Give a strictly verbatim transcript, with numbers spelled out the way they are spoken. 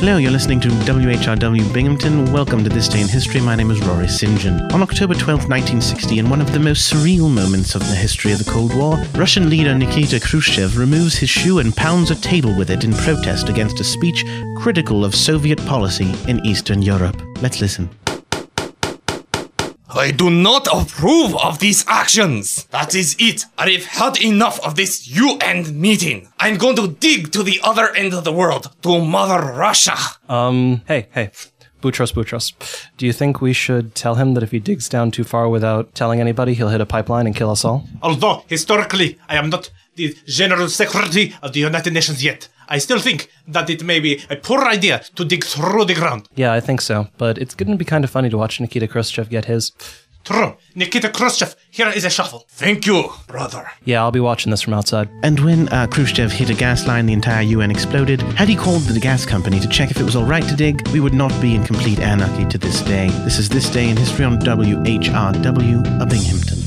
Hello, you're listening to W H R W Binghamton. Welcome to This Day in History. My name is Rory Saint John. On October twelfth, nineteen sixty, in one of the most surreal moments of the history of the Cold War, Russian leader Nikita Khrushchev removes his shoe and pounds a table with it in protest against a speech critical of Soviet policy in Eastern Europe. Let's listen. I do not approve of these actions. That is it. I've had enough of this U N meeting. I'm going to dig to the other end of the world, to Mother Russia. Um, hey, hey, Boutros, Boutros. Do you think we should tell him that if he digs down too far without telling anybody, he'll hit a pipeline and kill us all? Although, historically, I am not the General Secretary of the United Nations yet, I still think that it may be a poor idea to dig through the ground. Yeah, I think so. But it's going to be kind of funny to watch Nikita Khrushchev get his. True. Nikita Khrushchev, here is a shuffle. Thank you, brother. Yeah, I'll be watching this from outside. And when uh, Khrushchev hit a gas line, the entire U N exploded. Had he called the gas company to check if it was all right to dig, we would not be in complete anarchy to this day. This is This Day in History on W H R W, a Binghamton.